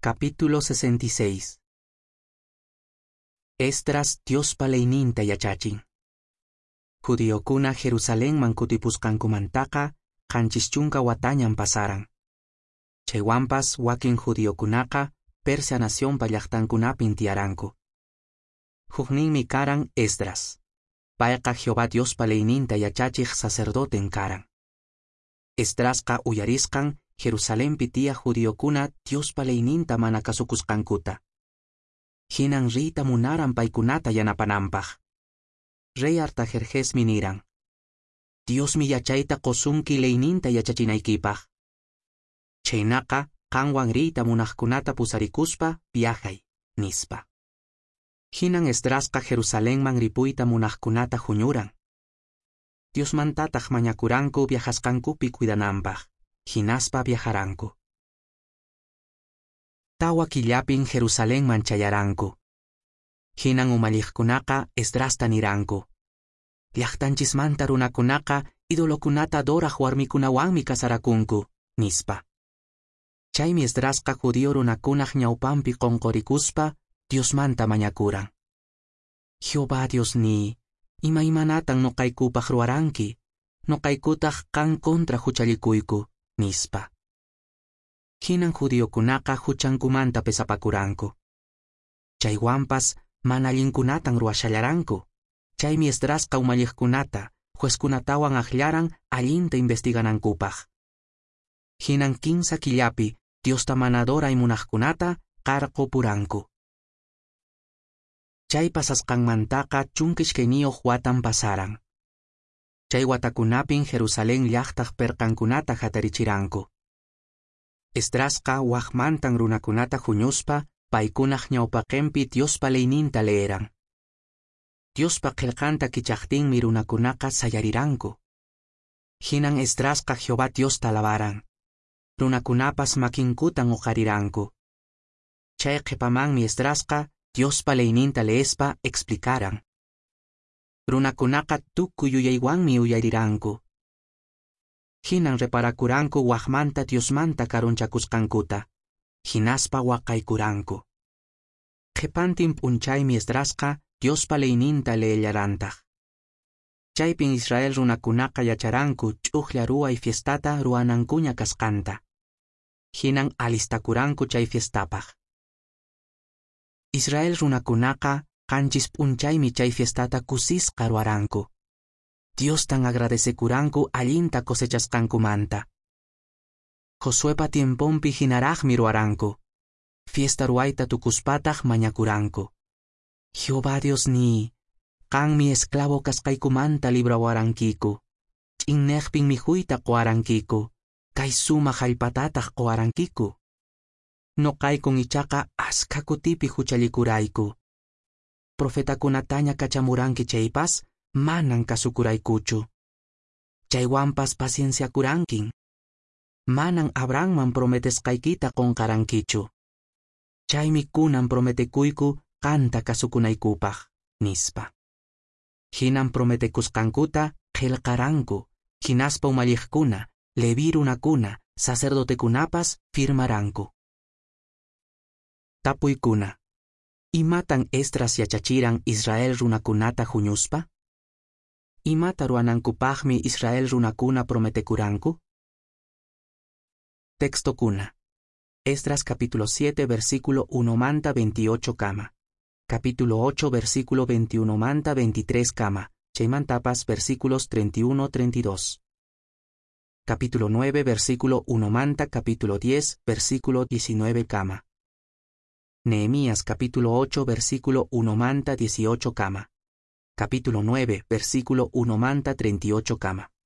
Capítulo 66. Esdras Diospa leyninta yachachin. Judiokuna Jerusalenman kutipusqankumantaqa qanchischunka watañan pasaran. Chaywanpas wakin judiokunaqa Persia nacionpa llaqtankunapin tiyaranku. Hukninmi karan Esdras. Payqa Jehová Diospa leyninta yachachiq sacerdoten karan. Esdrasqa uyarisqan Jerusalenpi tiya judiokuna Diospa leyninta mana kasukusqankuta. Hinan riyta munaran paykunata yanapananpaq. Rey Artajerjesmi niran: Diosmi yachayta qosunki leyninta yachachinaykipaq. Chaynaqa qanwan riyta munaqkunata pusarikuspa viajay, nispa. Hinan Esdrasqa Jerusalenman ripuyta munaqkunata huñuran. Diosmantataq mañakuranku viajasqankupi cuidananpaq. Hinaspa viajaranku. Tawa killapin Jerusalenman chayaranku. Hinan umalliqkunaqa Esdrasta niranku: Llaqtanchismanta runakunaqa idolokunata adoraq warmikunawanmi kasarakunku, nispa. Chaymi Esdrasqa judío runakunaq ñawpanpi qonqorikuspa Diosmanta mañakuran: Jehová Diosní, imaymanatan noqaykupaq ruwaranki, noqaykutaq qan kontra huchallikuyku, nispa. Hinan judiokunaqa huchankumanta pesapakuranku. Chaywanpas mana allinkunatan ruwashallaranku. Chaymi Esdrasqa umalliqkunata, juezkunatawan aklaran allinta investiganankupaq. Hinan 15 killapi Diosta mana adoray munaqkunata qarqupuranku. Chay pasasqanmantaqa chunkichkayniyuq watan pasaran. Chay watakunapin Jerusalén llaqtaq perqankunata hatarichiranku. Esdrasqa waqmantan runakunata huñuspa paykunaq ñawpaqinpi Diospa leyninta leeran. Diospa qillqanta kichaqtinmi runakunaqa sayariranku. Hinan Esdrasqa Jehová Diosta alabaran. Runakunapas makinkutan uqariranku. Chay qipamanmi Esdrasqa Diospa leyninta leespa explicaran. Runakunaqa tukuy uyaywanmi uyariranku. Hinan reparakuranku waqmanta Diosmanta karunchakusqankuta. Hinaspa waqaykuranku. Qipantin p'unchaymi Esdrasqa Diospa leyninta leellarantaq. Chaypin Israel runakunaqa yacharanku ch'uqlla ruway fiestata ruwanankuña kasqanta. Hinan alistakuranku chay fiestapaq. Israel runakunaqa qanchis p'unchaymi chay fiestata kusisqa ruwaranku. Diostan agradecekuranku allinta cosechasqankumanta. Josuepa tiemponpi hinaraqmi ruwaranku. Fiesta ruwayta tukuspataq mañakuranku: Jehová Diosní, qanmi esclavo kasqaykumanta librawarankiku. Ch'inneqpin mijuyta quwarankiku. Kay sumaq allpatataq quwarankiku. Noqaykun ichaqa askha kutipi huchallikurayku. Profetakunataña kachamuranki chaypas manan kasukuraykuchu. Chaywanpas pacienciakurankin. Manan Abrahamman prometesqaykita qonqarankichu. Chaymi kunan prometekuyku qanta kasukunaykupaq, nispa. Hinan prometekusqankuta qillqaranku. Hinaspa umalliqkuna, Leví runakuna, sacerdotekunapas firmaranku. Tapuykuna: Imatan Esdras yachachiran Israel runakunata huñuspa? Imata ruwanankupaqmi Israel runakuna prometekuranku? Texto kuna. Esdras capítulo 7 versículo 1 manta 28 kama. Capítulo 8 versículo 21 manta 23 kama. Chaymantapas versículos 31-32. Capítulo 9 versículo 1 manta capítulo 10 versículo 19 kama. Nehemías capítulo 8 versículo 1 manta 18 kama. Capítulo 9 versículo 1 manta 38 kama.